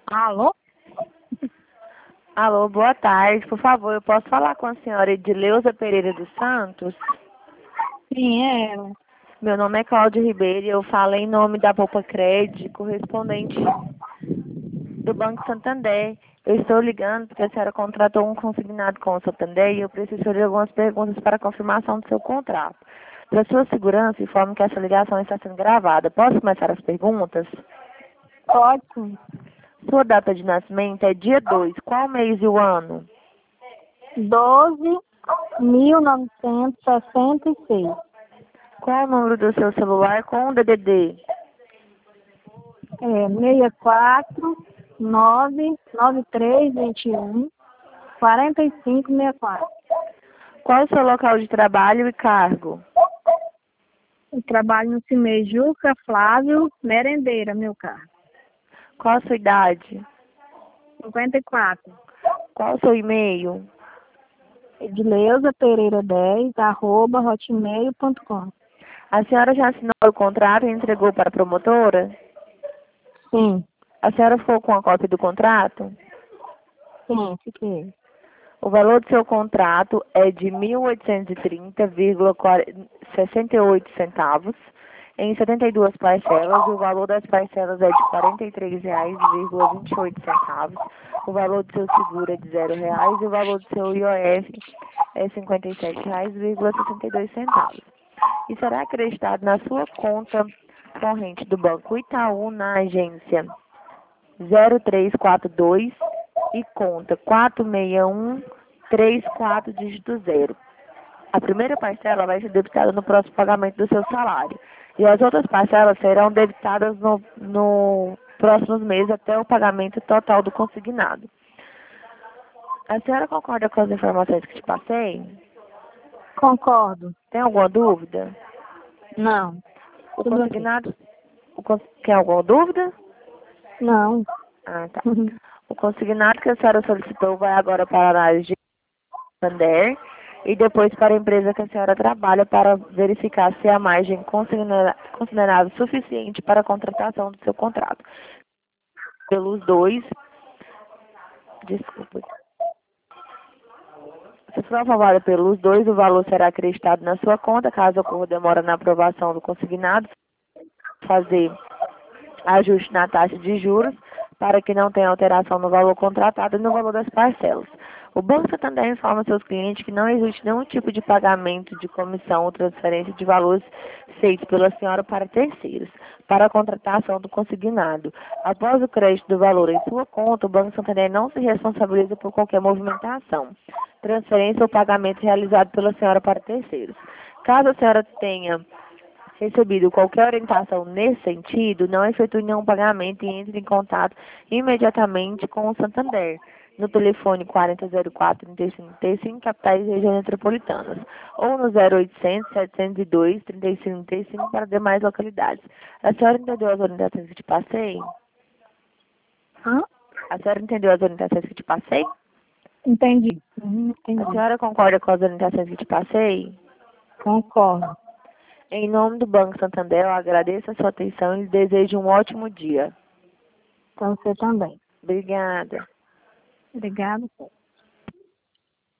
Alô? Alô, boa tarde. Por favor, eu posso falar com a senhora Edileuza Pereira dos Santos? Sim, é ela. Meu nome é Cláudia Ribeiro e eu falo em nome da Poupa Crédito, correspondente do Banco Santander. Eu estou ligando porque a senhora contratou um consignado com o Santander e eu preciso fazer algumas perguntas para confirmação do seu contrato. Para sua segurança, informe que essa ligação está sendo gravada. Posso começar as perguntas? Pode sim. Sua data de nascimento é dia 2. Qual mês e o ano? 12.966. Qual o número do seu celular com o DDD? 64993214564. Qual o seu local de trabalho e cargo? Eu trabalho no Cimejuca Flávio Merendeira, meu carro. Qual a sua idade? 54. Qual o seu e-mail? Edileuza Pereira 10 @hotmail.com. A senhora já assinou o contrato e entregou para a promotora? Sim, A senhora ficou com a cópia do contrato? sim, fiquei. O valor do seu contrato é de R$ 1.830,68 em 72 parcelas. O valor das parcelas é de R$ 43,28. O valor do seu seguro é de R$ 0 e o valor do seu IOF é R$ 57,62. E será acreditado na sua conta corrente do Banco Itaú na agência 0342 e conta 46134 dígito 0. A primeira parcela vai ser debitada no próximo pagamento do seu salário. E as outras parcelas serão debitadas no próximos meses até o pagamento total do consignado. A senhora concorda com as informações que te passei? Concordo. Tem alguma dúvida? Não. O Tudo ok. consignado... Quer alguma dúvida? Não. Ah, tá. O consignado que a senhora solicitou vai agora para a análise de Santander e depois para a empresa que a senhora trabalha para verificar se a margem considerável suficiente para a contratação do seu contrato. Pelos dois, desculpa. Se for aprovado pelos dois, o valor será acreditado na sua conta. Caso ocorra demora na aprovação do consignado, fazer ajuste na taxa de juros para que não tenha alteração no valor contratado e no valor das parcelas. O Banco Santander informa seus clientes que não existe nenhum tipo de pagamento de comissão ou transferência de valores feitos pela senhora para terceiros, para a contratação do consignado. Após o crédito do valor em sua conta, o Banco Santander não se responsabiliza por qualquer movimentação, transferência ou pagamento realizado pela senhora para terceiros. Caso a senhora tenha recebido qualquer orientação nesse sentido, não efetue nenhum pagamento e entre em contato imediatamente com o Santander, no telefone 4004-3535, capitais e regiões metropolitanas, ou no 0800-702-3535 para demais localidades. A senhora entendeu as orientações que te passei? Hã? A senhora entendeu as orientações que te passei? Entendi. A Entendi. senhora concorda com as orientações que te passei? Concordo. Em nome do Banco Santander, eu agradeço a sua atenção e lhe desejo um ótimo dia. Para você também. Obrigada. Obrigada.